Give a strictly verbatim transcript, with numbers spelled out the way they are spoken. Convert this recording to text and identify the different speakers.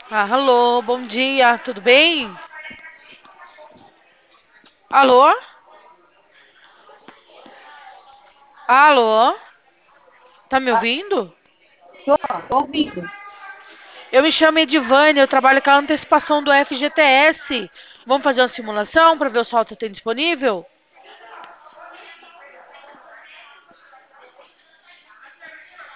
Speaker 1: Ah, alô, bom dia, tudo bem? Alô? Alô? Tá me
Speaker 2: Ah,
Speaker 1: ouvindo?
Speaker 2: tô, tô ouvindo.
Speaker 1: Eu me chamo Edivane, eu trabalho com a antecipação do F G T S. Vamos fazer uma simulação para ver o saldo que tem disponível?